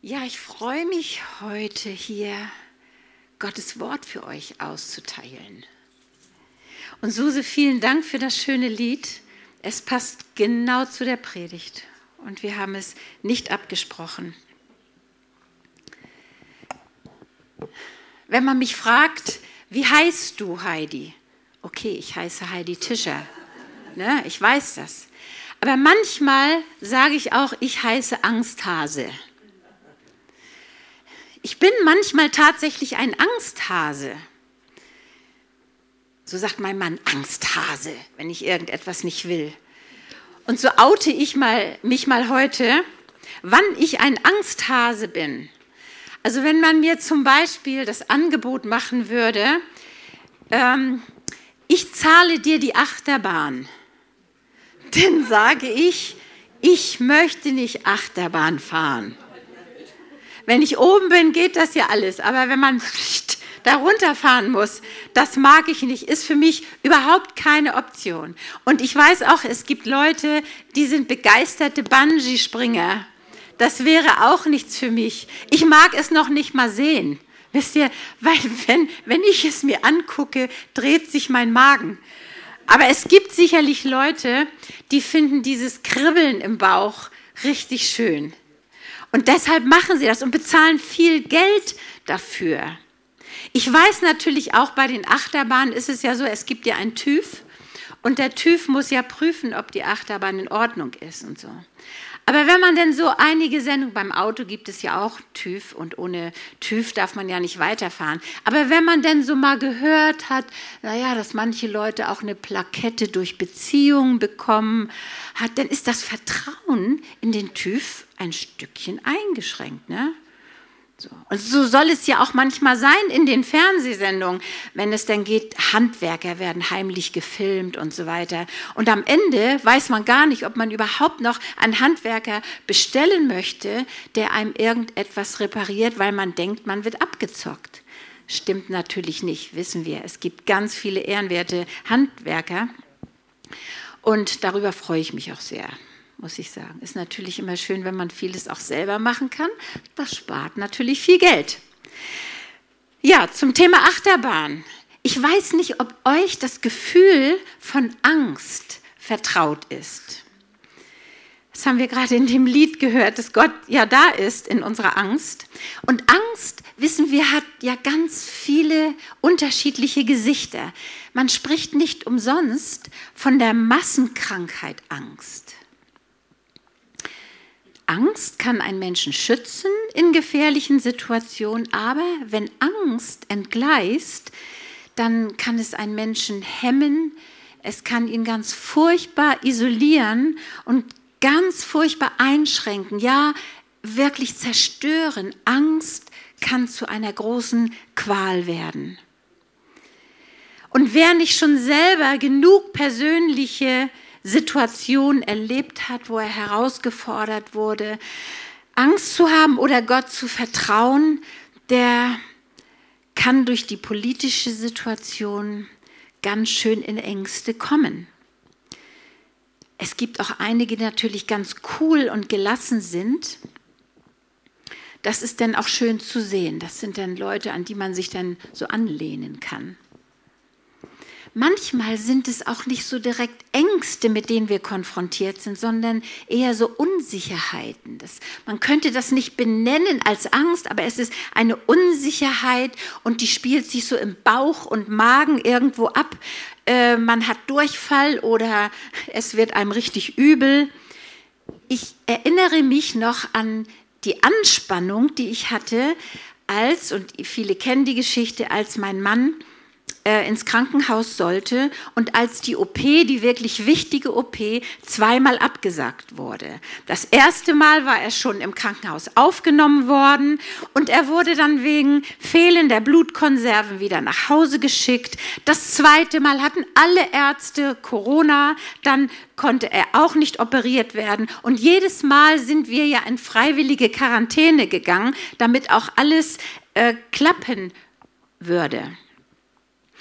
Ja, ich freue mich heute hier, Gottes Wort für euch auszuteilen. Und Suse, vielen Dank für das schöne Lied. Es passt genau zu der Predigt und wir haben es nicht abgesprochen. Wenn man mich fragt, wie heißt du, Heidi? Okay, ich heiße Heidi Tischer. Ne, ich weiß das. Aber manchmal sage ich auch, ich heiße Angsthase. Ich bin manchmal tatsächlich ein Angsthase. So sagt mein Mann, Angsthase, wenn ich irgendetwas nicht will. Und so oute ich mich mal heute, wann ich ein Angsthase bin. Also wenn man mir zum Beispiel das Angebot machen würde, ich zahle dir die Achterbahn, dann sage ich möchte nicht Achterbahn fahren. Wenn ich oben bin, geht das ja alles. Aber wenn man da runterfahren muss, das mag ich nicht, ist für mich überhaupt keine Option. Und ich weiß auch, es gibt Leute, die sind begeisterte Bungee-Springer. Das wäre auch nichts für mich. Ich mag es noch nicht mal sehen. Wisst ihr, weil wenn ich es mir angucke, dreht sich mein Magen. Aber es gibt sicherlich Leute, die finden dieses Kribbeln im Bauch richtig schön. Und deshalb machen sie das und bezahlen viel Geld dafür. Ich weiß natürlich auch, bei den Achterbahnen ist es ja so, es gibt ja einen TÜV und der TÜV muss ja prüfen, ob die Achterbahn in Ordnung ist und so. Aber wenn man denn so einige Sendungen, beim Auto gibt es ja auch TÜV und ohne TÜV darf man ja nicht weiterfahren. Aber wenn man denn so mal gehört hat, dass manche Leute auch eine Plakette durch Beziehungen bekommen hat, dann ist das Vertrauen in den TÜV ein Stückchen eingeschränkt, ne? So. Und so soll es ja auch manchmal sein in den Fernsehsendungen, wenn es dann geht, Handwerker werden heimlich gefilmt und so weiter. Und am Ende weiß man gar nicht, ob man überhaupt noch einen Handwerker bestellen möchte, der einem irgendetwas repariert, weil man denkt, man wird abgezockt. Stimmt natürlich nicht, wissen wir. Es gibt ganz viele ehrenwerte Handwerker und darüber freue ich mich auch sehr. Muss ich sagen. Ist natürlich immer schön, wenn man vieles auch selber machen kann. Das spart natürlich viel Geld. Ja, zum Thema Achterbahn. Ich weiß nicht, ob euch das Gefühl von Angst vertraut ist. Das haben wir gerade in dem Lied gehört, dass Gott ja da ist in unserer Angst. Und Angst, wissen wir, hat ja ganz viele unterschiedliche Gesichter. Man spricht nicht umsonst von der Massenkrankheit Angst. Angst kann einen Menschen schützen in gefährlichen Situationen, aber wenn Angst entgleist, dann kann es einen Menschen hemmen, es kann ihn ganz furchtbar isolieren und ganz furchtbar einschränken, ja, wirklich zerstören. Angst kann zu einer großen Qual werden. Und wer nicht schon selber genug persönliche Situation erlebt hat, wo er herausgefordert wurde, Angst zu haben oder Gott zu vertrauen, der kann durch die politische Situation ganz schön in Ängste kommen. Es gibt auch einige, die natürlich ganz cool und gelassen sind. Das ist dann auch schön zu sehen. Das sind dann Leute, an die man sich dann so anlehnen kann. Manchmal sind es auch nicht so direkt Ängste, mit denen wir konfrontiert sind, sondern eher so Unsicherheiten. Man könnte das nicht benennen als Angst, aber es ist eine Unsicherheit und die spielt sich so im Bauch und Magen irgendwo ab. Man hat Durchfall oder es wird einem richtig übel. Ich erinnere mich noch an die Anspannung, die ich hatte, und viele kennen die Geschichte, als mein Mann ins Krankenhaus sollte und als die OP, die wirklich wichtige OP, zweimal abgesagt wurde. Das erste Mal war er schon im Krankenhaus aufgenommen worden und er wurde dann wegen fehlender Blutkonserven wieder nach Hause geschickt. Das zweite Mal hatten alle Ärzte Corona, dann konnte er auch nicht operiert werden und jedes Mal sind wir ja in freiwillige Quarantäne gegangen, damit auch alles klappen würde.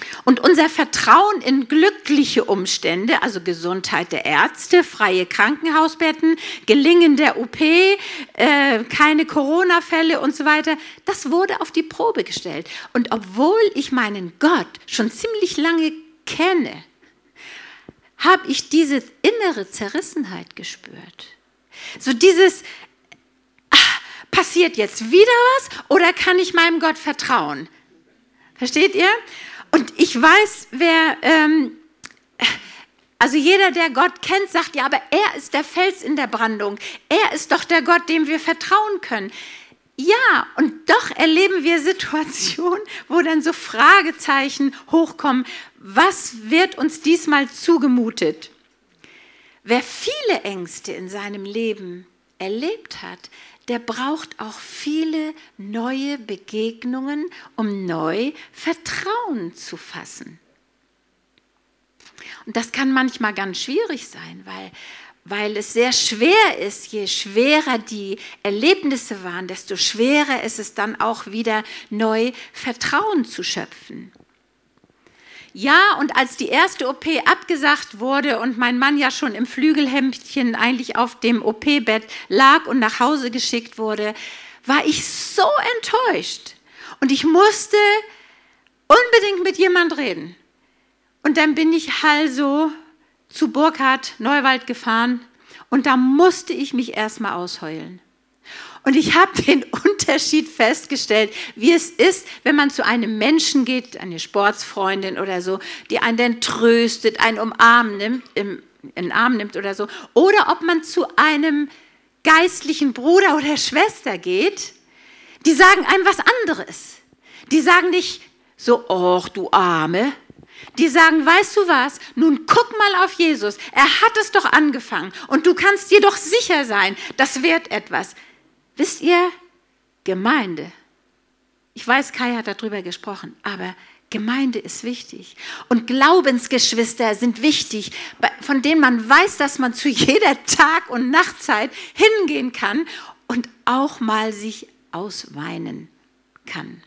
Und unser Vertrauen in glückliche Umstände, also Gesundheit der Ärzte, freie Krankenhausbetten, Gelingen der OP, keine Corona-Fälle und so weiter, das wurde auf die Probe gestellt. Und obwohl ich meinen Gott schon ziemlich lange kenne, habe ich diese innere Zerrissenheit gespürt. So dieses, passiert jetzt wieder was oder kann ich meinem Gott vertrauen? Versteht ihr? Und ich weiß, also jeder, der Gott kennt, sagt, ja, aber er ist der Fels in der Brandung. Er ist doch der Gott, dem wir vertrauen können. Ja, und doch erleben wir Situationen, wo dann so Fragezeichen hochkommen. Was wird uns diesmal zugemutet? Wer viele Ängste in seinem Leben erlebt hat, der braucht auch viele neue Begegnungen, um neu Vertrauen zu fassen. Und das kann manchmal ganz schwierig sein, weil es sehr schwer ist. Je schwerer die Erlebnisse waren, desto schwerer ist es dann auch wieder neu Vertrauen zu schöpfen. Ja, und als die erste OP abgesagt wurde und mein Mann ja schon im Flügelhemdchen eigentlich auf dem OP-Bett lag und nach Hause geschickt wurde, war ich so enttäuscht. Und ich musste unbedingt mit jemand reden. Und dann bin ich also zu Burkhard Neuwald gefahren und da musste ich mich erstmal ausheulen. Und ich habe den Unterschied festgestellt, wie es ist, wenn man zu einem Menschen geht, eine Sportsfreundin oder so, die einen dann tröstet, einen in den Arm nimmt oder so. Oder ob man zu einem geistlichen Bruder oder Schwester geht, die sagen einem was anderes. Die sagen nicht so, ach du Arme. Die sagen, weißt du was, nun guck mal auf Jesus. Er hat es doch angefangen und du kannst dir doch sicher sein, das wird etwas. Wisst ihr, Gemeinde, ich weiß, Kai hat darüber gesprochen, aber Gemeinde ist wichtig und Glaubensgeschwister sind wichtig, von denen man weiß, dass man zu jeder Tag- und Nachtzeit hingehen kann und auch mal sich ausweinen kann.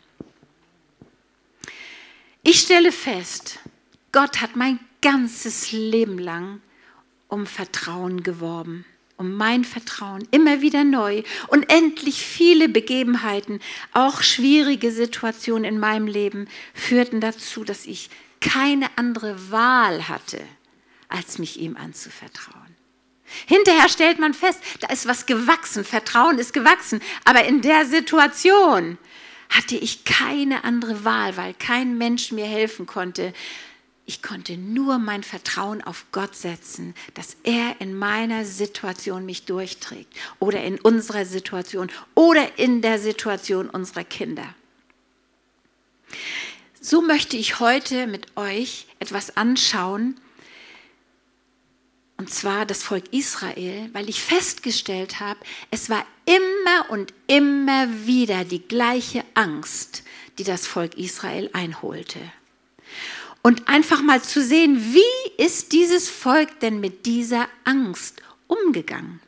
Ich stelle fest, Gott hat mein ganzes Leben lang um Vertrauen geworben. Um mein Vertrauen immer wieder neu. Unendlich viele Begebenheiten, auch schwierige Situationen in meinem Leben führten dazu, dass ich keine andere Wahl hatte, als mich ihm anzuvertrauen. Hinterher stellt man fest, da ist was gewachsen, Vertrauen ist gewachsen, aber in der Situation hatte ich keine andere Wahl, weil kein Mensch mir helfen konnte. Ich konnte nur mein Vertrauen auf Gott setzen, dass er in meiner Situation mich durchträgt oder in unserer Situation oder in der Situation unserer Kinder. So möchte ich heute mit euch etwas anschauen, und zwar das Volk Israel, weil ich festgestellt habe, es war immer und immer wieder die gleiche Angst, die das Volk Israel einholte. Und einfach mal zu sehen, wie ist dieses Volk denn mit dieser Angst umgegangen?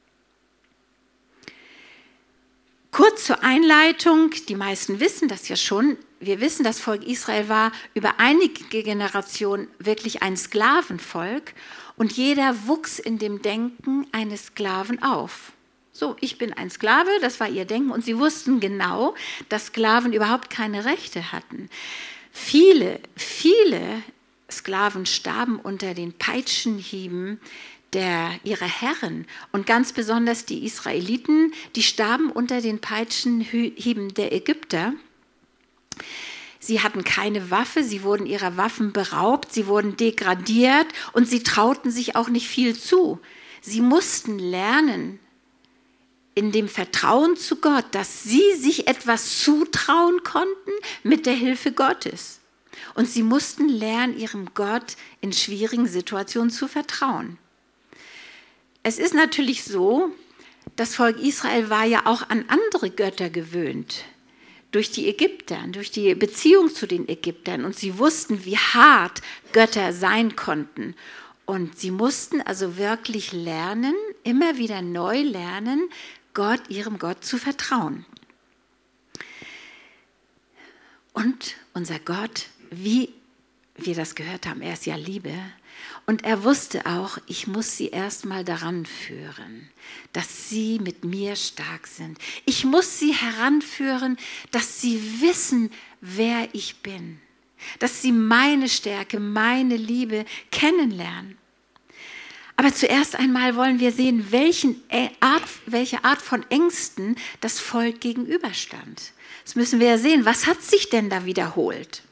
Kurz zur Einleitung, die meisten wissen das ja schon, wir wissen, das Volk Israel war über einige Generationen wirklich ein Sklavenvolk und jeder wuchs in dem Denken eines Sklaven auf. So, ich bin ein Sklave, das war ihr Denken und sie wussten genau, dass Sklaven überhaupt keine Rechte hatten. Viele Sklaven starben unter den Peitschenhieben ihrer Herren und ganz besonders die Israeliten, die starben unter den Peitschenhieben der Ägypter. Sie hatten keine Waffe, sie wurden ihrer Waffen beraubt, sie wurden degradiert und sie trauten sich auch nicht viel zu. Sie mussten lernen, in dem Vertrauen zu Gott, dass sie sich etwas zutrauen konnten mit der Hilfe Gottes. Und sie mussten lernen, ihrem Gott in schwierigen Situationen zu vertrauen. Es ist natürlich so, das Volk Israel war ja auch an andere Götter gewöhnt. Durch die Ägypter, durch die Beziehung zu den Ägyptern. Und sie wussten, wie hart Götter sein konnten. Und sie mussten also wirklich lernen, immer wieder neu lernen, ihrem Gott zu vertrauen. Und unser Gott, wie wir das gehört haben, er ist ja Liebe. Und er wusste auch, ich muss sie erstmal daran führen, dass sie mit mir stark sind. Ich muss sie heranführen, dass sie wissen, wer ich bin. Dass sie meine Stärke, meine Liebe kennenlernen. Aber zuerst einmal wollen wir sehen, welche Art von Ängsten das Volk gegenüberstand. Das müssen wir ja sehen. Was hat sich denn da wiederholt?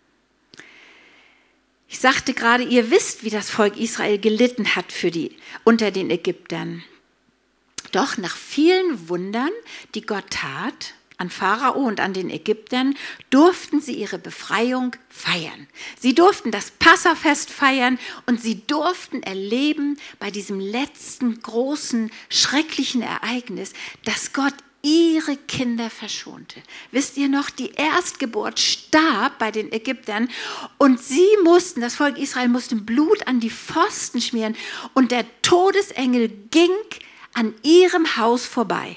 Ich sagte gerade, ihr wisst, wie das Volk Israel gelitten hat unter den Ägyptern. Doch nach vielen Wundern, die Gott tat, an Pharao und an den Ägyptern, durften sie ihre Befreiung feiern. Sie durften das Passafest feiern und sie durften erleben bei diesem letzten großen, schrecklichen Ereignis, dass Gott ihre Kinder verschonte. Wisst ihr noch, die Erstgeburt starb bei den Ägyptern und das Volk Israel musste Blut an die Pfosten schmieren und der Todesengel ging an ihrem Haus vorbei.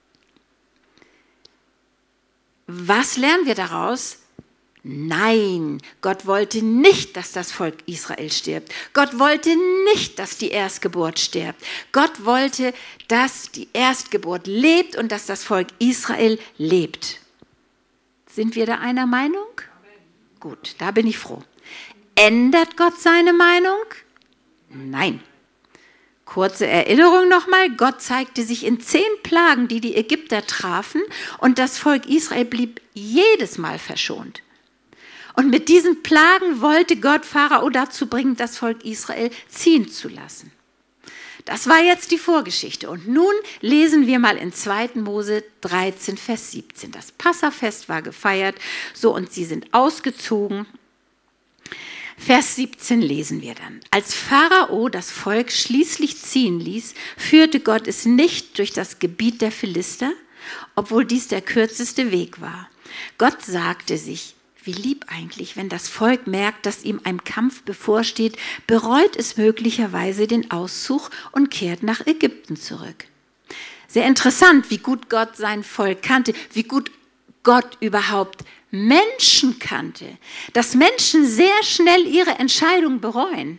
Was lernen wir daraus? Nein, Gott wollte nicht, dass das Volk Israel stirbt. Gott wollte nicht, dass die Erstgeburt stirbt. Gott wollte, dass die Erstgeburt lebt und dass das Volk Israel lebt. Sind wir da einer Meinung? Gut, da bin ich froh. Ändert Gott seine Meinung? Nein. Kurze Erinnerung nochmal, Gott zeigte sich in 10 Plagen, die die Ägypter trafen, und das Volk Israel blieb jedes Mal verschont. Und mit diesen Plagen wollte Gott Pharao dazu bringen, das Volk Israel ziehen zu lassen. Das war jetzt die Vorgeschichte. Und nun lesen wir mal in 2. Mose 13, Vers 17. Das Passafest war gefeiert, so, und sie sind ausgezogen. Vers 17 lesen wir dann. Als Pharao das Volk schließlich ziehen ließ, führte Gott es nicht durch das Gebiet der Philister, obwohl dies der kürzeste Weg war. Gott sagte sich, wie lieb eigentlich, wenn das Volk merkt, dass ihm ein Kampf bevorsteht, bereut es möglicherweise den Auszug und kehrt nach Ägypten zurück. Sehr interessant, wie gut Gott sein Volk kannte, wie gut Gott überhaupt Menschen kannte, dass Menschen sehr schnell ihre Entscheidung bereuen.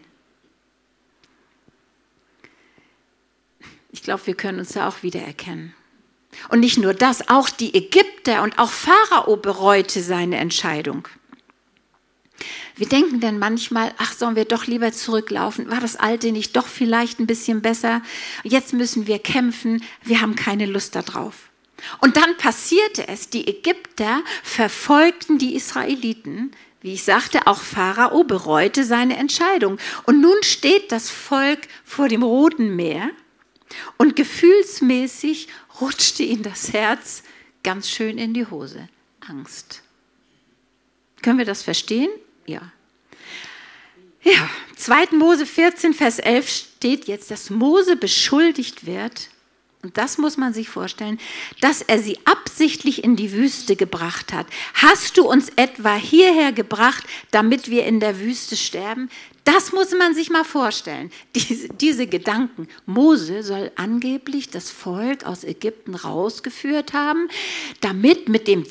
Ich glaube, wir können uns da auch wiedererkennen. Und nicht nur das, auch die Ägypter und auch Pharao bereute seine Entscheidung. Wir denken dann manchmal, ach, sollen wir doch lieber zurücklaufen? War das Alte nicht doch vielleicht ein bisschen besser? Jetzt müssen wir kämpfen, wir haben keine Lust darauf. Und dann passierte es, die Ägypter verfolgten die Israeliten. Wie ich sagte, auch Pharao bereute seine Entscheidung. Und nun steht das Volk vor dem Roten Meer und gefühlsmäßig rutschte ihnen das Herz ganz schön in die Hose. Angst. Können wir das verstehen? Ja. Ja, 2. Mose 14, Vers 11 steht jetzt, dass Mose beschuldigt wird, und das muss man sich vorstellen, dass er sie absichtlich in die Wüste gebracht hat. Hast du uns etwa hierher gebracht, damit wir in der Wüste sterben? Das muss man sich mal vorstellen. Diese Gedanken. Mose soll angeblich das Volk aus Ägypten rausgeführt haben, damit nur mit dem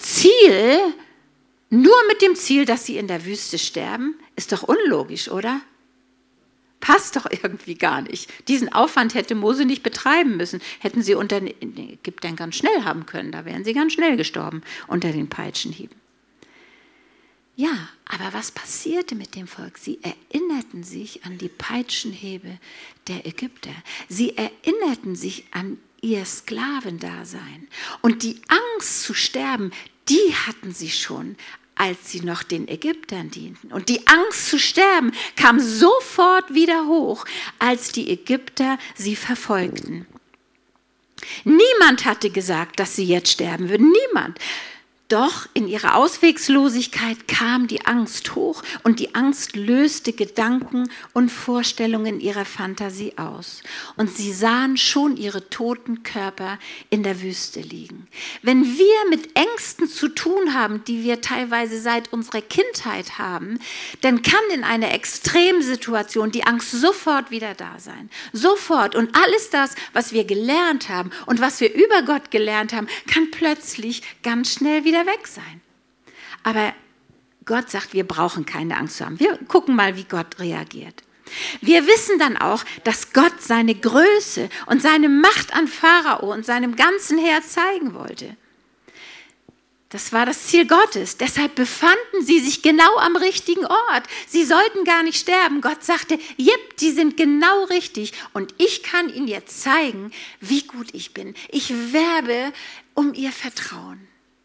Ziel, dass sie in der Wüste sterben. Ist doch unlogisch, oder? Passt doch irgendwie gar nicht. Diesen Aufwand hätte Mose nicht betreiben müssen. Hätten sie unter den Ägyptern ganz schnell haben können. Da wären sie ganz schnell gestorben unter den Peitschenhieben. Ja, aber was passierte mit dem Volk? Sie erinnerten sich an die Peitschenhiebe der Ägypter. Sie erinnerten sich an ihr Sklavendasein. Und die Angst zu sterben, die hatten sie schon, als sie noch den Ägyptern dienten. Und die Angst zu sterben kam sofort wieder hoch, als die Ägypter sie verfolgten. Niemand hatte gesagt, dass sie jetzt sterben würden. Niemand. Doch in ihrer Ausweglosigkeit kam die Angst hoch und die Angst löste Gedanken und Vorstellungen ihrer Fantasie aus. Und sie sahen schon ihre toten Körper in der Wüste liegen. Wenn wir mit Ängsten zu tun haben, die wir teilweise seit unserer Kindheit haben, dann kann in einer Extremsituation die Angst sofort wieder da sein. Sofort. Und alles das, was wir gelernt haben und was wir über Gott gelernt haben, kann plötzlich ganz schnell wieder weg sein. Aber Gott sagt, wir brauchen keine Angst zu haben. Wir gucken mal, wie Gott reagiert. Wir wissen dann auch, dass Gott seine Größe und seine Macht an Pharao und seinem ganzen Heer zeigen wollte. Das war das Ziel Gottes. Deshalb befanden sie sich genau am richtigen Ort. Sie sollten gar nicht sterben. Gott sagte, jep, die sind genau richtig. Und ich kann ihnen jetzt zeigen, wie gut ich bin. Ich werbe um ihr Vertrauen.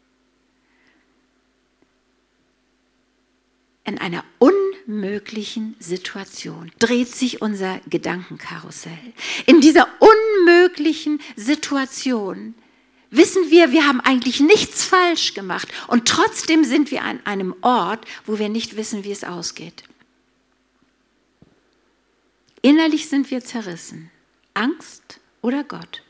In einer unmöglichen Situation dreht sich unser Gedankenkarussell. In dieser unmöglichen Situation wissen wir, wir haben eigentlich nichts falsch gemacht und trotzdem sind wir an einem Ort, wo wir nicht wissen, wie es ausgeht. Innerlich sind wir zerrissen. Angst oder Gott?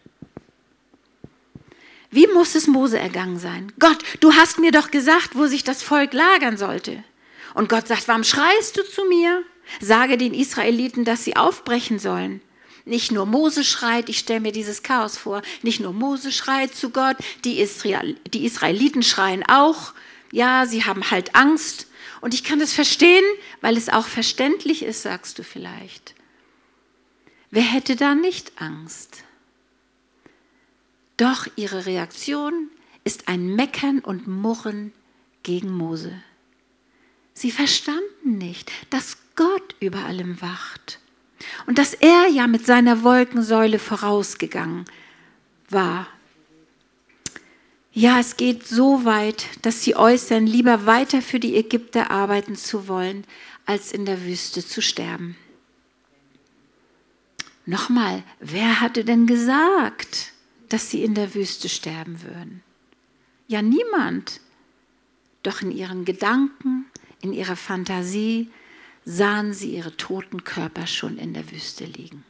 Wie muss es Mose ergangen sein? Gott, du hast mir doch gesagt, wo sich das Volk lagern sollte. Und Gott sagt, warum schreist du zu mir? Sage den Israeliten, dass sie aufbrechen sollen. Nicht nur Mose schreit, ich stelle mir dieses Chaos vor, nicht nur Mose schreit zu Gott, die Israeliten schreien auch. Ja, sie haben halt Angst. Und ich kann das verstehen, weil es auch verständlich ist, sagst du vielleicht. Wer hätte da nicht Angst? Doch ihre Reaktion ist ein Meckern und Murren gegen Mose. Sie verstanden nicht, dass Gott über allem wacht und dass er ja mit seiner Wolkensäule vorausgegangen war. Ja, es geht so weit, dass sie äußern, lieber weiter für die Ägypter arbeiten zu wollen, als in der Wüste zu sterben. Nochmal, wer hatte denn gesagt, dass sie in der Wüste sterben würden? Ja, niemand. Doch in ihren Gedanken, in ihrer Fantasie sahen sie ihre toten Körper schon in der Wüste liegen.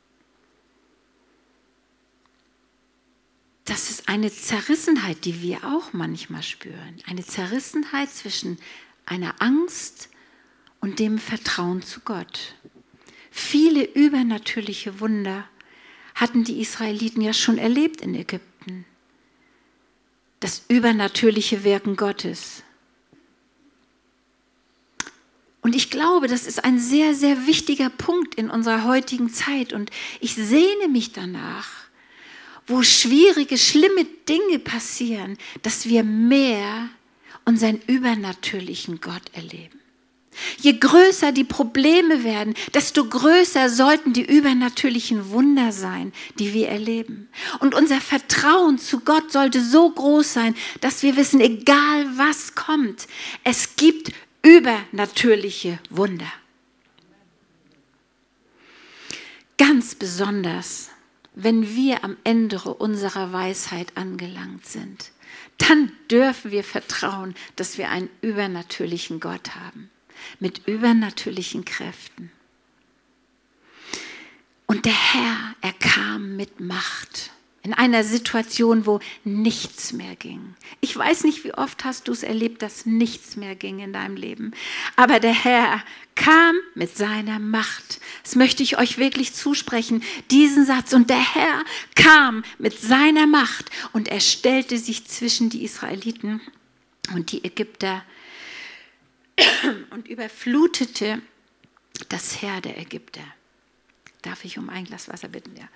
Das ist eine Zerrissenheit, die wir auch manchmal spüren. Eine Zerrissenheit zwischen einer Angst und dem Vertrauen zu Gott. Viele übernatürliche Wunder hatten die Israeliten ja schon erlebt in Ägypten. Das übernatürliche Wirken Gottes. Und ich glaube, das ist ein sehr, sehr wichtiger Punkt in unserer heutigen Zeit. Und ich sehne mich danach, wo schwierige, schlimme Dinge passieren, dass wir mehr unseren übernatürlichen Gott erleben. Je größer die Probleme werden, desto größer sollten die übernatürlichen Wunder sein, die wir erleben. Und unser Vertrauen zu Gott sollte so groß sein, dass wir wissen, egal was kommt, es gibt übernatürliche Wunder. Ganz besonders, wenn wir am Ende unserer Weisheit angelangt sind, dann dürfen wir vertrauen, dass wir einen übernatürlichen Gott haben, mit übernatürlichen Kräften. Und der Herr, er kam mit Macht. In einer Situation, wo nichts mehr ging. Ich weiß nicht, wie oft hast du es erlebt, dass nichts mehr ging in deinem Leben. Aber der Herr kam mit seiner Macht. Das möchte ich euch wirklich zusprechen, diesen Satz. Und der Herr kam mit seiner Macht und er stellte sich zwischen die Israeliten und die Ägypter und überflutete das Heer der Ägypter. Darf ich um ein Glas Wasser bitten? Ja.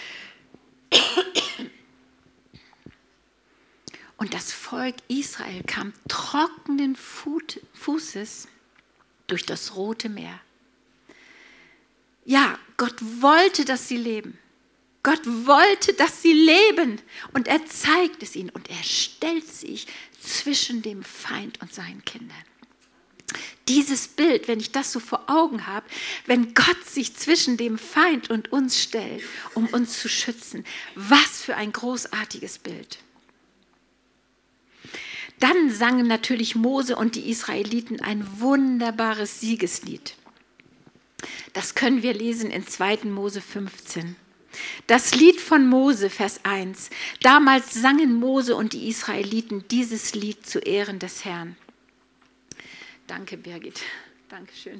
Und das Volk Israel kam trockenen Fußes durch das Rote Meer. Ja, Gott wollte, dass sie leben. Gott wollte, dass sie leben. Und er zeigt es ihnen. Und er stellt sich zwischen dem Feind und seinen Kindern. Dieses Bild, wenn ich das so vor Augen habe, wenn Gott sich zwischen dem Feind und uns stellt, um uns zu schützen, was für ein großartiges Bild. Dann sangen natürlich Mose und die Israeliten ein wunderbares Siegeslied. Das können wir lesen in 2. Mose 15. Das Lied von Mose, Vers 1. Damals sangen Mose und die Israeliten dieses Lied zu Ehren des Herrn. Danke, Birgit. Dankeschön.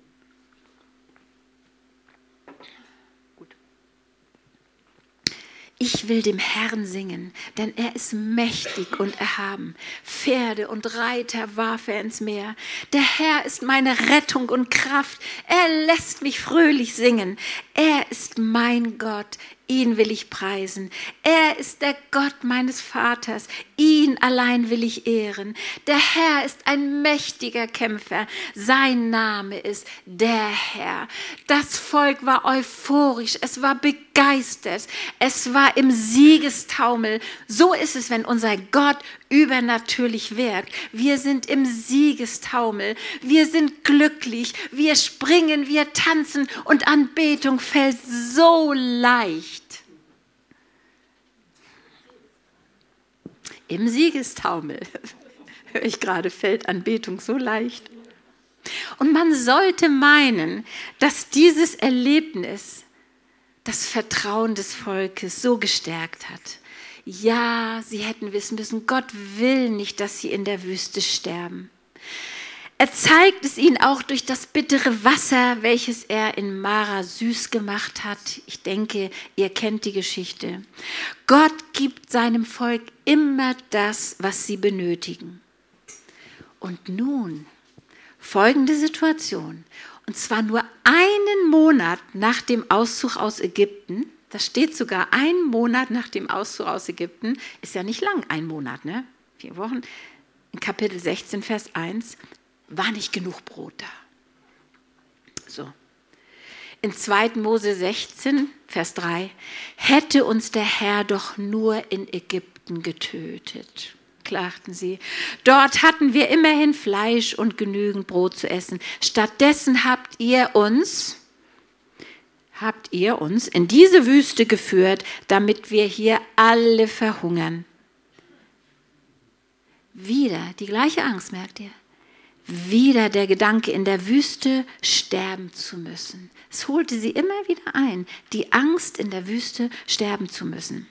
Gut. Ich will dem Herrn singen, denn er ist mächtig und erhaben. Pferde und Reiter warf er ins Meer. Der Herr ist meine Rettung und Kraft. Er lässt mich fröhlich singen. Er ist mein Gott. Ihn will ich preisen. Er ist der Gott meines Vaters. Ihn allein will ich ehren. Der Herr ist ein mächtiger Kämpfer. Sein Name ist der Herr. Das Volk war euphorisch. Es war begeistert. Es war im Siegestaumel. So ist es, wenn unser Gott übernatürlich wirkt. Wir sind im Siegestaumel. Wir sind glücklich. Wir springen, wir tanzen und Anbetung fällt so leicht. Im Siegestaumel, höre ich gerade, fällt Anbetung so leicht. Und man sollte meinen, dass dieses Erlebnis das Vertrauen des Volkes so gestärkt hat. Ja, sie hätten wissen müssen, Gott will nicht, dass sie in der Wüste sterben. Er zeigt es ihnen auch durch das bittere Wasser, welches er in Mara süß gemacht hat. Ich denke, ihr kennt die Geschichte. Gott gibt seinem Volk immer das, was sie benötigen. Und nun folgende Situation. Und zwar nur einen Monat nach dem Auszug aus Ägypten. Das steht sogar 1 Monat nach dem Auszug aus Ägypten. Ist ja nicht lang, 1 Monat, ne? 4 Wochen. In Kapitel 16, Vers 1. War nicht genug Brot da. So. In 2. Mose 16, Vers 3, hätte uns der Herr doch nur in Ägypten getötet, klagten sie. Dort hatten wir immerhin Fleisch und genügend Brot zu essen. Stattdessen habt ihr uns in diese Wüste geführt, damit wir hier alle verhungern. Wieder die gleiche Angst, merkt ihr? Wieder der Gedanke, in der Wüste sterben zu müssen. Es holte sie immer wieder ein, die Angst, in der Wüste sterben zu müssen.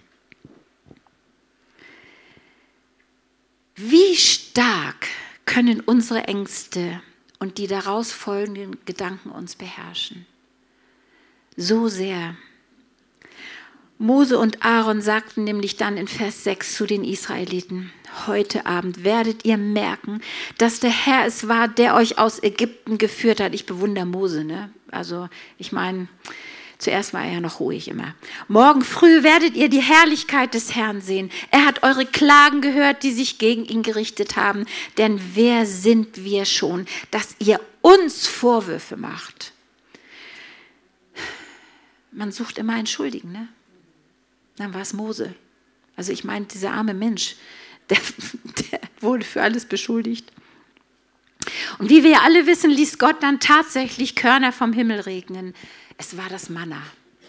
Wie stark können unsere Ängste und die daraus folgenden Gedanken uns beherrschen? So sehr. Mose und Aaron sagten nämlich dann in Vers 6 zu den Israeliten: Heute Abend werdet ihr merken, dass der Herr es war, der euch aus Ägypten geführt hat. Ich bewundere Mose, ne? Also ich meine, zuerst war er ja noch ruhig immer. Morgen früh werdet ihr die Herrlichkeit des Herrn sehen. Er hat eure Klagen gehört, die sich gegen ihn gerichtet haben. Denn wer sind wir schon, dass ihr uns Vorwürfe macht? Man sucht immer einen Schuldigen, ne? Dann war es Mose. Also ich meine, dieser arme Mensch, der wurde für alles beschuldigt. Und wie wir ja alle wissen, ließ Gott dann tatsächlich Körner vom Himmel regnen. Es war das Manna.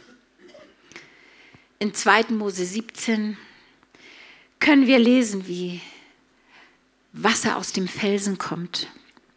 In 2. Mose 17 können wir lesen, wie Wasser aus dem Felsen kommt.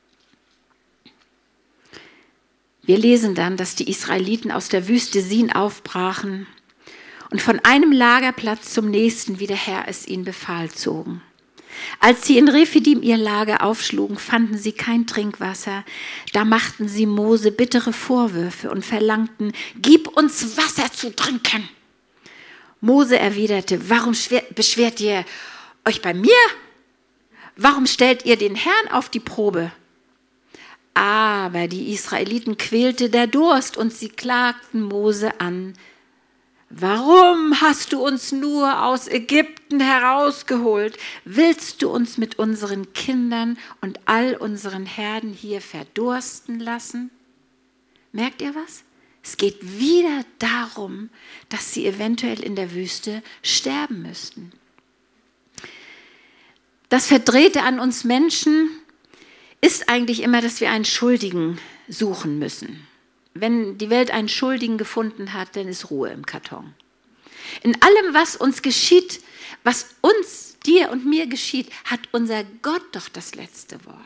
Wir lesen dann, dass die Israeliten aus der Wüste Sin aufbrachen und von einem Lagerplatz zum nächsten, wie der Herr es ihnen befahl, zogen. Als sie in Rephidim ihr Lager aufschlugen, fanden sie kein Trinkwasser. Da machten sie Mose bittere Vorwürfe und verlangten: Gib uns Wasser zu trinken. Mose erwiderte: Warum beschwert ihr euch bei mir? Warum stellt ihr den Herrn auf die Probe? Aber die Israeliten quälte der Durst und sie klagten Mose an: Warum hast du uns nur aus Ägypten herausgeholt? Willst du uns mit unseren Kindern und all unseren Herden hier verdursten lassen? Merkt ihr was? Es geht wieder darum, dass sie eventuell in der Wüste sterben müssten. Das Verdrehte an uns Menschen ist eigentlich immer, dass wir einen Schuldigen suchen müssen. Wenn die Welt einen Schuldigen gefunden hat, dann ist Ruhe im Karton. In allem, was uns geschieht, was uns, dir und mir geschieht, hat unser Gott doch das letzte Wort.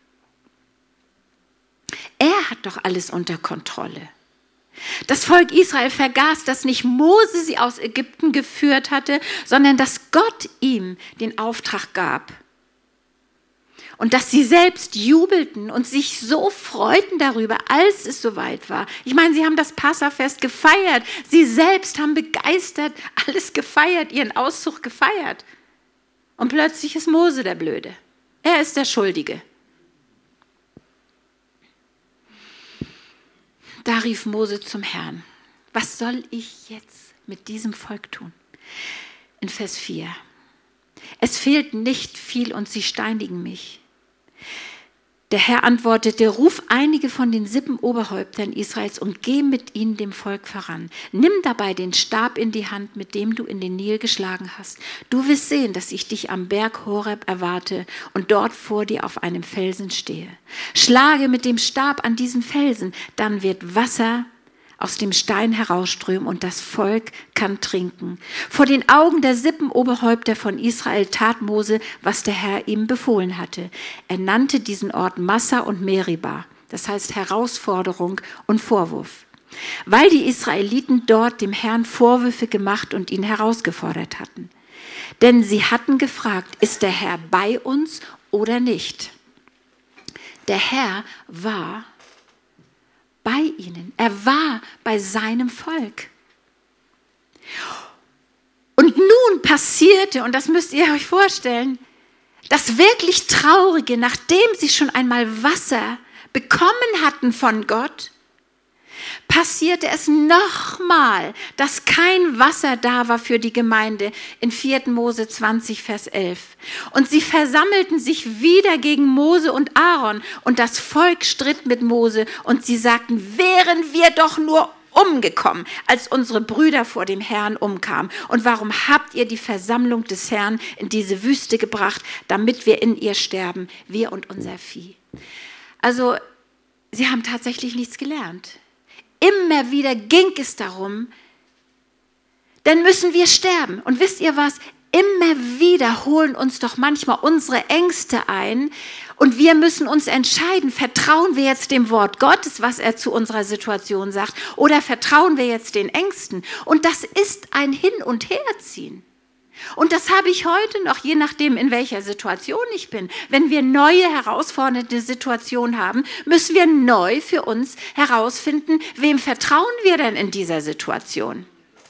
Er hat doch alles unter Kontrolle. Das Volk Israel vergaß, dass nicht Mose sie aus Ägypten geführt hatte, sondern dass Gott ihm den Auftrag gab. und dass sie selbst jubelten und sich so freuten darüber, als es soweit war. Ich meine, sie haben das Passafest gefeiert. Sie selbst haben begeistert alles gefeiert, ihren Auszug gefeiert. Und plötzlich ist Mose der Blöde. Er ist der Schuldige. Da rief Mose zum Herrn: Was soll ich jetzt mit diesem Volk tun? In Vers 4. Es fehlt nicht viel und sie steinigen mich. Der Herr antwortete: Ruf einige von den Sippenoberhäuptern Israels und geh mit ihnen dem Volk voran. Nimm dabei den Stab in die Hand, mit dem du in den Nil geschlagen hast. Du wirst sehen, dass ich dich am Berg Horeb erwarte und dort vor dir auf einem Felsen stehe. Schlage mit dem Stab an diesen Felsen, dann wird Wasser aus dem Stein herausströmen und das Volk kann trinken. Vor den Augen der Sippenoberhäupter von Israel tat Mose, was der Herr ihm befohlen hatte. Er nannte diesen Ort Massa und Meriba, das heißt Herausforderung und Vorwurf, weil die Israeliten dort dem Herrn Vorwürfe gemacht und ihn herausgefordert hatten. Denn sie hatten gefragt: Ist der Herr bei uns oder nicht? Der Herr war bei ihnen. Er war bei seinem Volk. Und nun passierte, und das müsst ihr euch vorstellen, das wirklich Traurige: Nachdem sie schon einmal Wasser bekommen hatten von Gott, passierte es nochmal, dass kein Wasser da war für die Gemeinde in 4. Mose 20, Vers 11. Und sie versammelten sich wieder gegen Mose und Aaron und das Volk stritt mit Mose und sie sagten: Wären wir doch nur umgekommen, als unsere Brüder vor dem Herrn umkamen. Und warum habt ihr die Versammlung des Herrn in diese Wüste gebracht, damit wir in ihr sterben, wir und unser Vieh? Also, sie haben tatsächlich nichts gelernt. Immer wieder ging es darum, dann müssen wir sterben. Und wisst ihr was? Immer wieder holen uns doch manchmal unsere Ängste ein und wir müssen uns entscheiden: Vertrauen wir jetzt dem Wort Gottes, was er zu unserer Situation sagt, oder vertrauen wir jetzt den Ängsten? Und das ist ein Hin- und Herziehen. Und das habe ich heute noch, je nachdem, in welcher Situation ich bin. Wenn wir neue, herausfordernde Situationen haben, müssen wir neu für uns herausfinden, wem vertrauen wir denn in dieser Situation?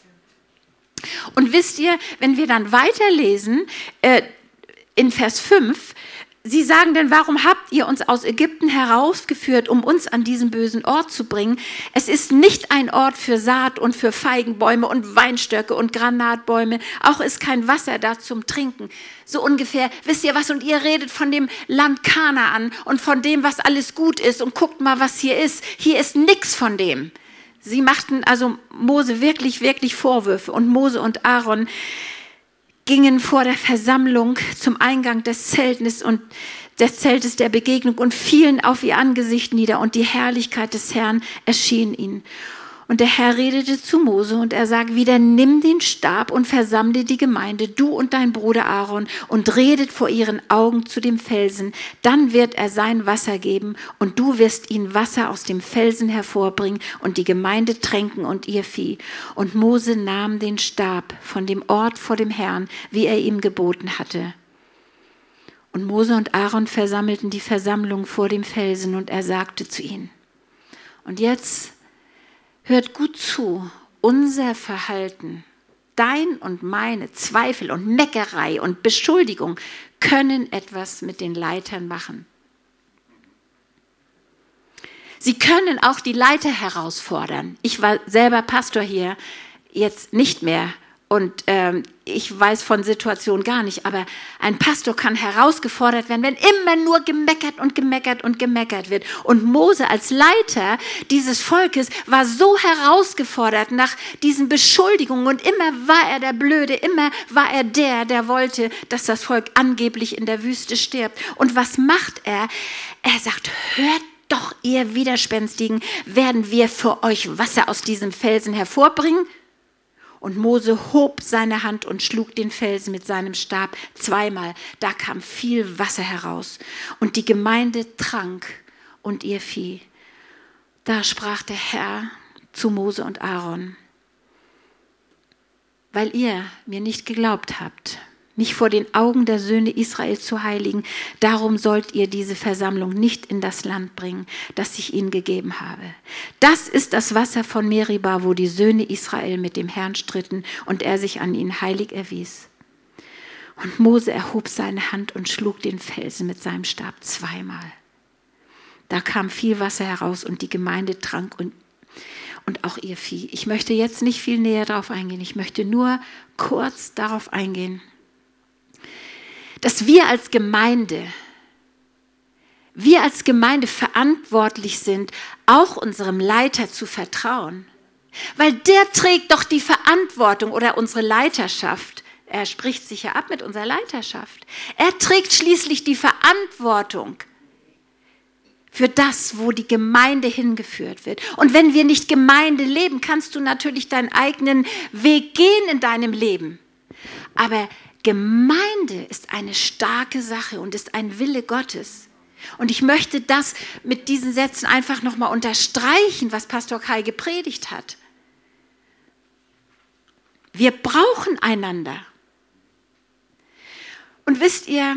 Und wisst ihr, wenn wir dann weiterlesen, in Vers 5, sie sagen dann: Warum habt ihr uns aus Ägypten herausgeführt, um uns an diesen bösen Ort zu bringen? Es ist nicht ein Ort für Saat und für Feigenbäume und Weinstöcke und Granatbäume. Auch ist kein Wasser da zum Trinken. So ungefähr, wisst ihr was? Und ihr redet von dem Land Kanaan und von dem, was alles gut ist. Und guckt mal, was hier ist. Hier ist nichts von dem. Sie machten also Mose wirklich, wirklich Vorwürfe. Und Mose und Aaron gingen vor der Versammlung zum Eingang des Zeltes der Begegnung und fielen auf ihr Angesicht nieder und die Herrlichkeit des Herrn erschien ihnen. Und der Herr redete zu Mose und er sagte wieder: Nimm den Stab und versammle die Gemeinde, du und dein Bruder Aaron, und redet vor ihren Augen zu dem Felsen. Dann wird er sein Wasser geben und du wirst ihnen Wasser aus dem Felsen hervorbringen und die Gemeinde tränken und ihr Vieh. Und Mose nahm den Stab von dem Ort vor dem Herrn, wie er ihm geboten hatte. Und Mose und Aaron versammelten die Versammlung vor dem Felsen und er sagte zu ihnen: Und jetzt hört gut zu, unser Verhalten, dein und meine Zweifel und Neckerei und Beschuldigung können etwas mit den Leitern machen. Sie können auch die Leiter herausfordern. Ich war selber Pastor hier, jetzt nicht mehr. Und ich weiß von Situationen gar nicht, aber ein Pastor kann herausgefordert werden, wenn immer nur gemeckert und gemeckert und gemeckert wird. Und Mose als Leiter dieses Volkes war so herausgefordert nach diesen Beschuldigungen und immer war er der Blöde, immer war er der wollte, dass das Volk angeblich in der Wüste stirbt. Und was macht er? Er sagt: Hört doch, ihr Widerspenstigen, werden wir für euch Wasser aus diesem Felsen hervorbringen? Und Mose hob seine Hand und schlug den Felsen mit seinem Stab zweimal. Da kam viel Wasser heraus. Und die Gemeinde trank und ihr Vieh. Da sprach der Herr zu Mose und Aaron: Weil ihr mir nicht geglaubt habt, mich vor den Augen der Söhne Israel zu heiligen. Darum sollt ihr diese Versammlung nicht in das Land bringen, das ich ihnen gegeben habe. Das ist das Wasser von Meriba, wo die Söhne Israel mit dem Herrn stritten und er sich an ihnen heilig erwies. Und Mose erhob seine Hand und schlug den Felsen mit seinem Stab 2-mal. Da kam viel Wasser heraus und die Gemeinde trank und auch ihr Vieh. Ich möchte jetzt nicht viel näher darauf eingehen. Ich möchte nur kurz darauf eingehen, dass wir als Gemeinde verantwortlich sind, auch unserem Leiter zu vertrauen. Weil der trägt doch die Verantwortung oder unsere Leiterschaft. Er spricht sich ja ab mit unserer Leiterschaft. Er trägt schließlich die Verantwortung für das, wo die Gemeinde hingeführt wird. Und wenn wir nicht Gemeinde leben, kannst du natürlich deinen eigenen Weg gehen in deinem Leben. Aber Gemeinde ist eine starke Sache und ist ein Wille Gottes. Und ich möchte das mit diesen Sätzen einfach nochmal unterstreichen, was Pastor Kai gepredigt hat. Wir brauchen einander. Und wisst ihr,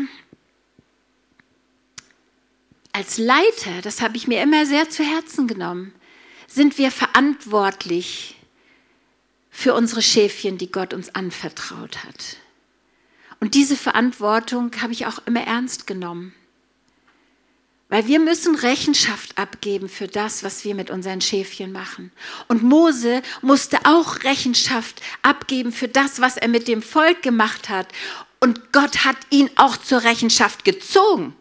als Leiter, das habe ich mir immer sehr zu Herzen genommen, sind wir verantwortlich für unsere Schäfchen, die Gott uns anvertraut hat. Und diese Verantwortung habe ich auch immer ernst genommen. Weil wir müssen Rechenschaft abgeben für das, was wir mit unseren Schäfchen machen. Und Mose musste auch Rechenschaft abgeben für das, was er mit dem Volk gemacht hat. Und Gott hat ihn auch zur Rechenschaft gezogen.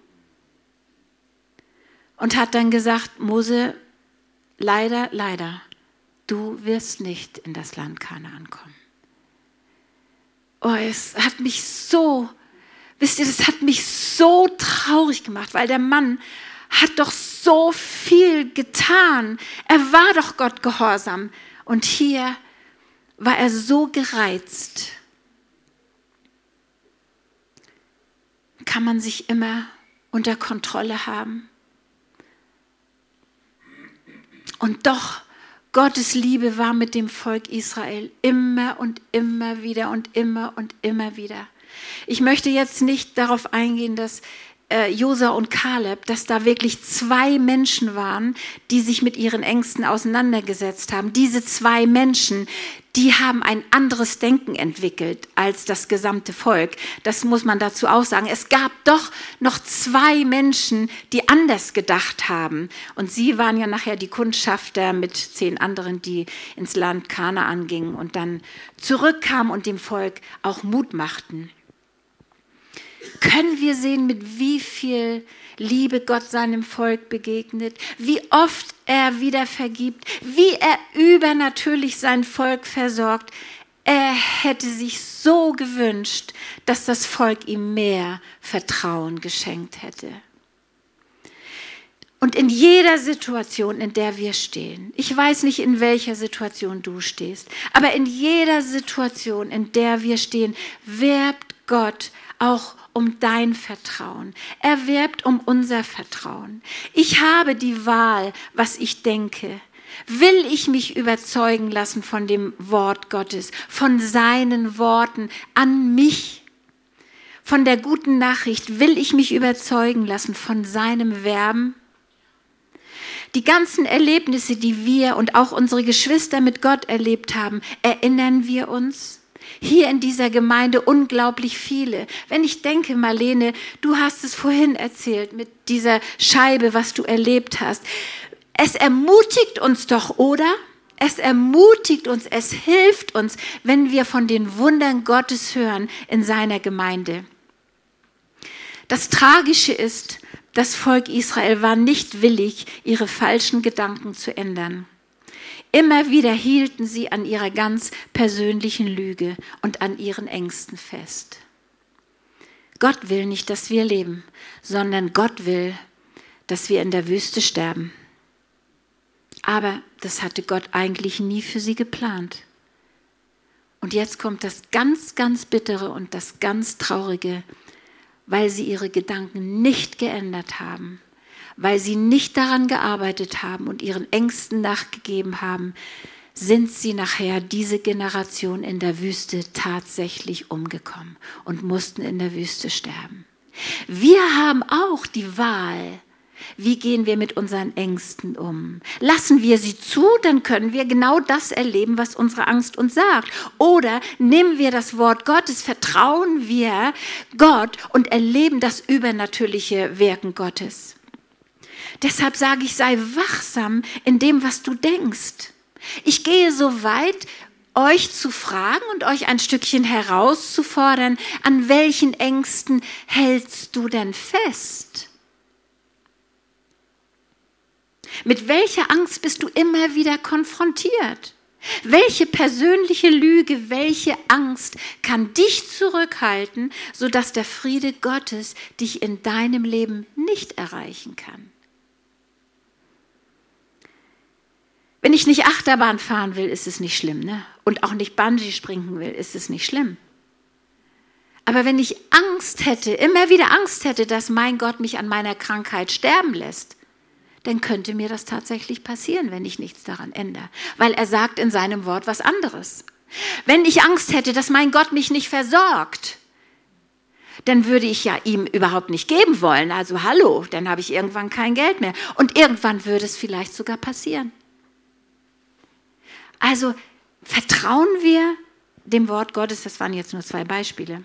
Und hat dann gesagt, Mose, leider, du wirst nicht in das Land Kanaan kommen. Oh, es hat mich so, wisst ihr, das hat mich so traurig gemacht, weil der Mann hat doch so viel getan. Er war doch Gott gehorsam. Und hier war er so gereizt. Kann man sich immer unter Kontrolle haben? Und doch, Gottes Liebe war mit dem Volk Israel immer und immer wieder und immer wieder. Ich möchte jetzt nicht darauf eingehen, dass Josua und Kaleb, dass da wirklich 2 Menschen waren, die sich mit ihren Ängsten auseinandergesetzt haben. Diese 2 Menschen, die haben ein anderes Denken entwickelt als das gesamte Volk. Das muss man dazu auch sagen. Es gab doch noch 2 Menschen, die anders gedacht haben. Und sie waren ja nachher die Kundschafter mit 10 anderen, die ins Land Kanaan gingen und dann zurückkamen und dem Volk auch Mut machten. Können wir sehen, mit wie viel Liebe Gott seinem Volk begegnet, wie oft er wieder vergibt, wie er übernatürlich sein Volk versorgt. Er hätte sich so gewünscht, dass das Volk ihm mehr Vertrauen geschenkt hätte. Und in jeder Situation, in der wir stehen, ich weiß nicht, in welcher Situation du stehst, aber in jeder Situation, in der wir stehen, wirbt Gott auch um dein Vertrauen. Er wirbt um unser Vertrauen. Ich habe die Wahl, was ich denke. Will ich mich überzeugen lassen von dem Wort Gottes, von seinen Worten an mich? Von der guten Nachricht will ich mich überzeugen lassen von seinem Werben? Die ganzen Erlebnisse, die wir und auch unsere Geschwister mit Gott erlebt haben, erinnern wir uns? Hier in dieser Gemeinde unglaublich viele. Wenn ich denke, Marlene, du hast es vorhin erzählt mit dieser Scheibe, was du erlebt hast. Es ermutigt uns doch, oder? Es ermutigt uns, es hilft uns, wenn wir von den Wundern Gottes hören in seiner Gemeinde. Das Tragische ist, das Volk Israel war nicht willig, ihre falschen Gedanken zu ändern. Immer wieder hielten sie an ihrer ganz persönlichen Lüge und an ihren Ängsten fest. Gott will nicht, dass wir leben, sondern Gott will, dass wir in der Wüste sterben. Aber das hatte Gott eigentlich nie für sie geplant. Und jetzt kommt das ganz, ganz Bittere und das ganz Traurige, weil sie ihre Gedanken nicht geändert haben, weil sie nicht daran gearbeitet haben und ihren Ängsten nachgegeben haben, sind sie nachher, diese Generation in der Wüste, tatsächlich umgekommen und mussten in der Wüste sterben. Wir haben auch die Wahl. Wie gehen wir mit unseren Ängsten um? Lassen wir sie zu, dann können wir genau das erleben, was unsere Angst uns sagt. Oder nehmen wir das Wort Gottes, vertrauen wir Gott und erleben das übernatürliche Wirken Gottes. Deshalb sage ich, sei wachsam in dem, was du denkst. Ich gehe so weit, euch zu fragen und euch ein Stückchen herauszufordern, an welchen Ängsten hältst du denn fest? Mit welcher Angst bist du immer wieder konfrontiert? Welche persönliche Lüge, welche Angst kann dich zurückhalten, sodass der Friede Gottes dich in deinem Leben nicht erreichen kann? Wenn ich nicht Achterbahn fahren will, ist es nicht schlimm, ne? Und auch nicht Bungee springen will, ist es nicht schlimm. Aber wenn ich Angst hätte, immer wieder Angst hätte, dass mein Gott mich an meiner Krankheit sterben lässt, dann könnte mir das tatsächlich passieren, wenn ich nichts daran ändere. Weil er sagt in seinem Wort was anderes. Wenn ich Angst hätte, dass mein Gott mich nicht versorgt, dann würde ich ja ihm überhaupt nicht geben wollen. Also hallo, dann habe ich irgendwann kein Geld mehr. Und irgendwann würde es vielleicht sogar passieren. Also vertrauen wir dem Wort Gottes, das waren jetzt nur 2 Beispiele.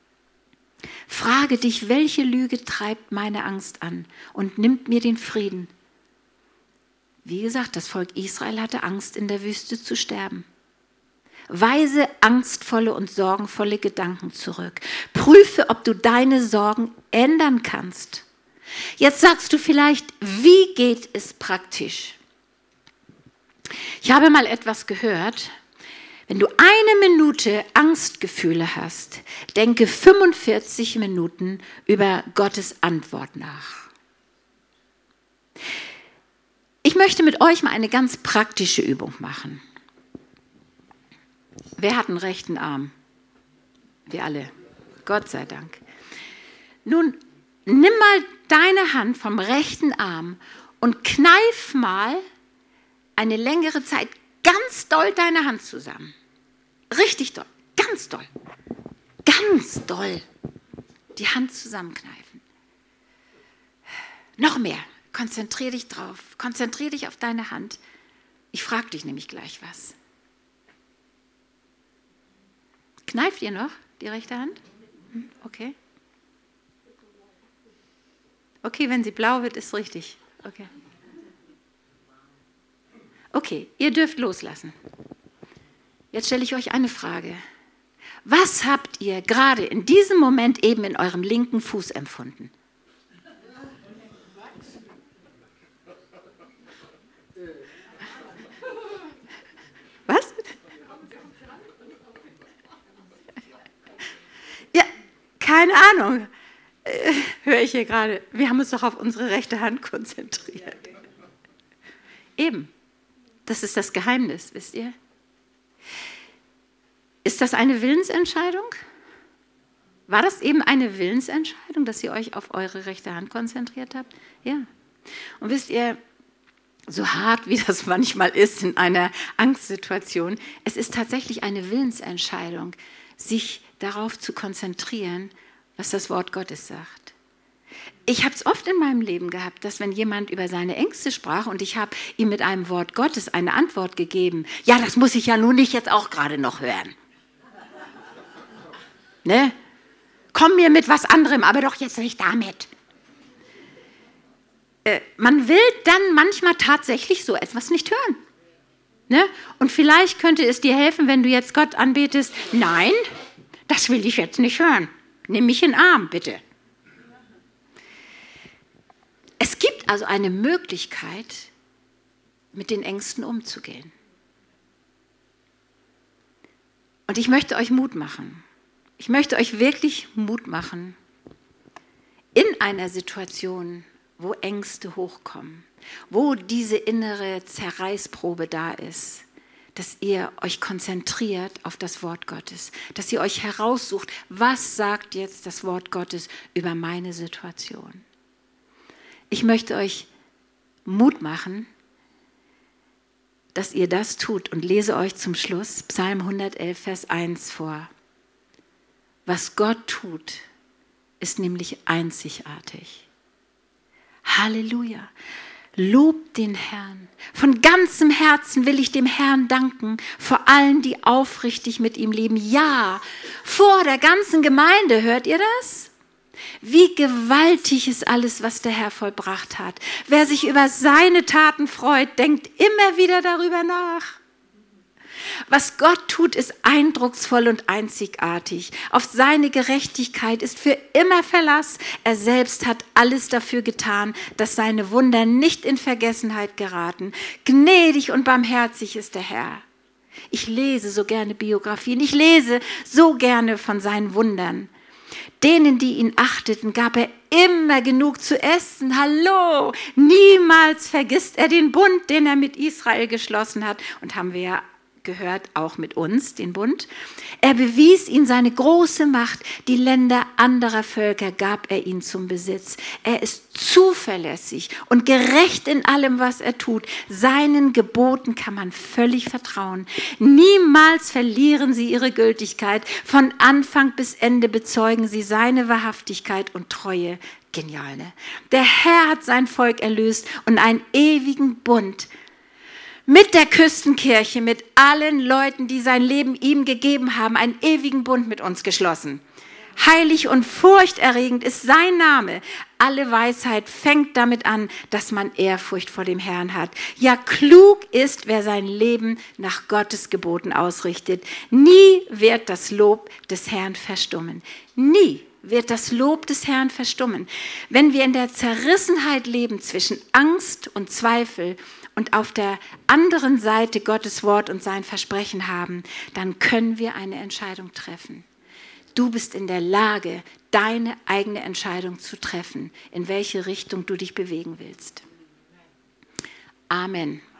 Frage dich, welche Lüge treibt meine Angst an und nimmt mir den Frieden? Wie gesagt, das Volk Israel hatte Angst, in der Wüste zu sterben. Weise angstvolle und sorgenvolle Gedanken zurück. Prüfe, ob du deine Sorgen ändern kannst. Jetzt sagst du vielleicht, wie geht es praktisch? Ich habe mal etwas gehört. Wenn du 1 Minute Angstgefühle hast, denke 45 Minuten über Gottes Antwort nach. Ich möchte mit euch mal eine ganz praktische Übung machen. Wer hat einen rechten Arm? Wir alle. Gott sei Dank. Nun, nimm mal deine Hand vom rechten Arm und kneif mal eine längere Zeit ganz doll deine Hand zusammen. Richtig doll. Ganz doll. Ganz doll. Die Hand zusammenkneifen. Noch mehr. Konzentrier dich drauf. Konzentrier dich auf deine Hand. Ich frage dich nämlich gleich was. Kneift ihr noch die rechte Hand? Okay. Okay, wenn sie blau wird, ist richtig. Okay. Okay, ihr dürft loslassen. Jetzt stelle ich euch eine Frage. Was habt ihr gerade in diesem Moment eben in eurem linken Fuß empfunden? Was? Ja, keine Ahnung. Höre ich hier gerade. Wir haben uns doch auf unsere rechte Hand konzentriert. Eben. Das ist das Geheimnis, wisst ihr? Ist das eine Willensentscheidung? War das eben eine Willensentscheidung, dass ihr euch auf eure rechte Hand konzentriert habt? Ja. Und wisst ihr, so hart wie das manchmal ist in einer Angstsituation, es ist tatsächlich eine Willensentscheidung, sich darauf zu konzentrieren, was das Wort Gottes sagt. Ich habe es oft in meinem Leben gehabt, dass wenn jemand über seine Ängste sprach und ich habe ihm mit einem Wort Gottes eine Antwort gegeben, ja, das muss ich ja nun nicht jetzt auch gerade noch hören. Ne? Komm mir mit was anderem, aber doch jetzt nicht damit. Man will dann manchmal tatsächlich so etwas nicht hören. Ne? Und vielleicht könnte es dir helfen, wenn du jetzt Gott anbetest, nein, das will ich jetzt nicht hören. Nimm mich in den Arm, bitte. Es gibt also eine Möglichkeit, mit den Ängsten umzugehen. Und ich möchte euch Mut machen. Ich möchte euch wirklich Mut machen, in einer Situation, wo Ängste hochkommen, wo diese innere Zerreißprobe da ist, dass ihr euch konzentriert auf das Wort Gottes, dass ihr euch heraussucht, was sagt jetzt das Wort Gottes über meine Situation. Ich möchte euch Mut machen, dass ihr das tut und lese euch zum Schluss Psalm 111, Vers 1 vor. Was Gott tut, ist nämlich einzigartig. Halleluja. Lobt den Herrn. Von ganzem Herzen will ich dem Herrn danken, vor allen, die aufrichtig mit ihm leben. Ja, vor der ganzen Gemeinde, hört ihr das? Wie gewaltig ist alles, was der Herr vollbracht hat. Wer sich über seine Taten freut, denkt immer wieder darüber nach. Was Gott tut, ist eindrucksvoll und einzigartig. Auf seine Gerechtigkeit ist für immer Verlass. Er selbst hat alles dafür getan, dass seine Wunder nicht in Vergessenheit geraten. Gnädig und barmherzig ist der Herr. Ich lese so gerne Biografien. Ich lese so gerne von seinen Wundern. Denen, die ihn achteten, gab er immer genug zu essen. Hallo! Niemals vergisst er den Bund, den er mit Israel geschlossen hat. Und haben wir ja gehört, auch mit uns, den Bund. Er bewies ihnen seine große Macht. Die Länder anderer Völker gab er ihnen zum Besitz. Er ist zuverlässig und gerecht in allem, was er tut. Seinen Geboten kann man völlig vertrauen. Niemals verlieren sie ihre Gültigkeit. Von Anfang bis Ende bezeugen sie seine Wahrhaftigkeit und Treue. Genial, ne? Der Herr hat sein Volk erlöst und einen ewigen Bund mit der Küstenkirche, mit allen Leuten, die sein Leben ihm gegeben haben, einen ewigen Bund mit uns geschlossen. Heilig und furchterregend ist sein Name. Alle Weisheit fängt damit an, dass man Ehrfurcht vor dem Herrn hat. Ja, klug ist, wer sein Leben nach Gottes Geboten ausrichtet. Nie wird das Lob des Herrn verstummen. Nie wird das Lob des Herrn verstummen. Wenn wir in der Zerrissenheit leben zwischen Angst und Zweifel und auf der anderen Seite Gottes Wort und sein Versprechen haben, dann können wir eine Entscheidung treffen. Du bist in der Lage, deine eigene Entscheidung zu treffen, in welche Richtung du dich bewegen willst. Amen.